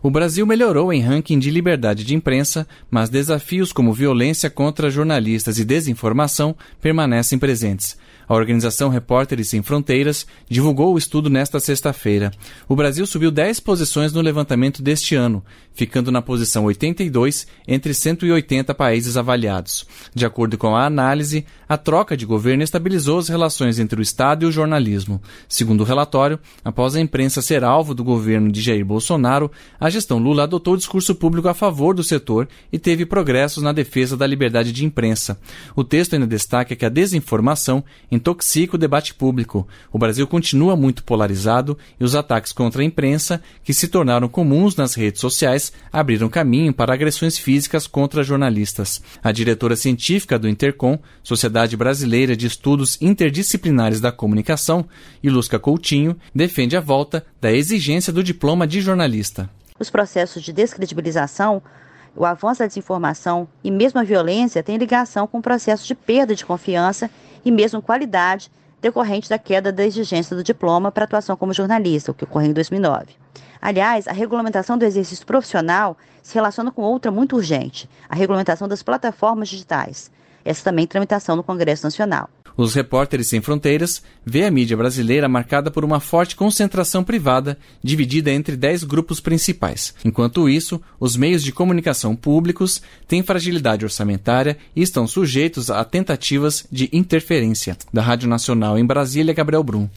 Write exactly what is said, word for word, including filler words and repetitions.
O Brasil melhorou em ranking de liberdade de imprensa, mas desafios como violência contra jornalistas e desinformação permanecem presentes. A organização Repórteres Sem Fronteiras divulgou o estudo nesta sexta-feira. O Brasil subiu dez posições no levantamento deste ano, ficando na posição oitenta e dois entre cento e oitenta países avaliados. De acordo com a análise, a troca de governo estabilizou as relações entre o Estado e o jornalismo. Segundo o relatório, após a imprensa ser alvo do governo de Jair Bolsonaro, a gestão Lula adotou discurso público a favor do setor e teve progressos na defesa da liberdade de imprensa. O texto ainda destaca que a desinformação intoxica o debate público. O Brasil continua muito polarizado e os ataques contra a imprensa, que se tornaram comuns nas redes sociais, abriram caminho para agressões físicas contra jornalistas. A diretora científica do Intercom, Sociedade Brasileira de Estudos Interdisciplinares da Comunicação, Ilusca Coutinho, defende a volta da exigência do diploma de jornalista. Os processos de descredibilização, o avanço da desinformação e mesmo a violência têm ligação com o processo de perda de confiança e mesmo qualidade decorrente da queda da exigência do diploma para atuação como jornalista, o que ocorreu em dois mil e nove. Aliás, a regulamentação do exercício profissional se relaciona com outra muito urgente, a regulamentação das plataformas digitais. Essa também tramitação no Congresso Nacional. Os Repórteres Sem Fronteiras vê a mídia brasileira marcada por uma forte concentração privada, dividida entre dez grupos principais. Enquanto isso, os meios de comunicação públicos têm fragilidade orçamentária e estão sujeitos a tentativas de interferência. Da Rádio Nacional em Brasília, Gabriel Brum.